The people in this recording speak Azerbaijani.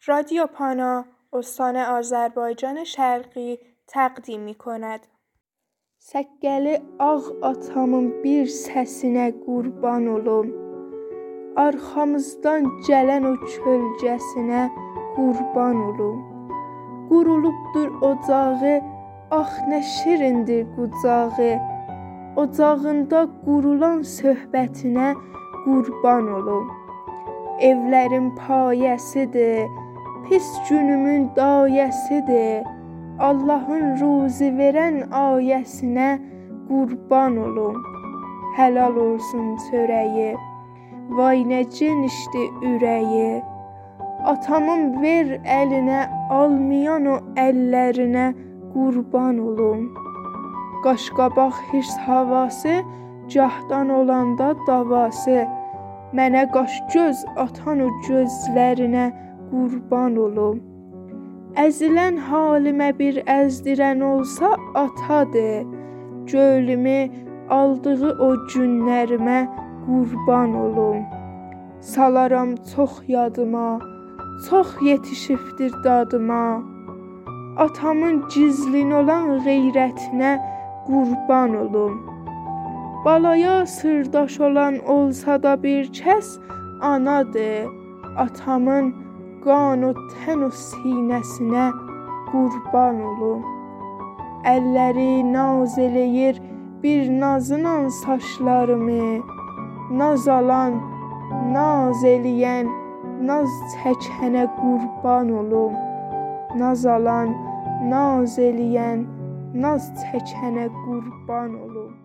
رادیو پانا استان آذربایجان شرقی تقدیم می‌کند. Səkkəli ağ atamın bir səsinə qurban olum. Arxamızdan gələn o kölgəsinə qurban olum. Qurulubdur ocağı, ax nə şirindir qucağı. Ocağında qurulan söhbətinə qurban olum. Evlərin payəsidir, pis günümün dayəsidir. Allahın ruzi verən ayəsinə qurban olum. Helal olsun çörəyi, vay nə genişdir ürəyi. Atamın ver əlinə, almayan o əllərinə qurban olum. Qaşqabaq hirs havası, gahdan olanda davası. Mənə qaş göz atan o gözlərinə qurban olum. Əzilən halimə bir əzdirən olsa atadır. Gölümü aldığı o günlərimə qurban olum. Salaram çox yadıma, çox yetişibdir dadıma. Atamın gizlin olan qeyrətinə qurban olum. Balaya sırdaş olan olsa da bir kəs anadır. Atamın qan o tən o sinəsinə qurban olum. Əlləri naz eləyir bir nazınan saçlarımı. Naz alan, naz eləyən, naz çəkənə qurban olum. Naz alan, naz eləyən, naz çəkənə qurban olum.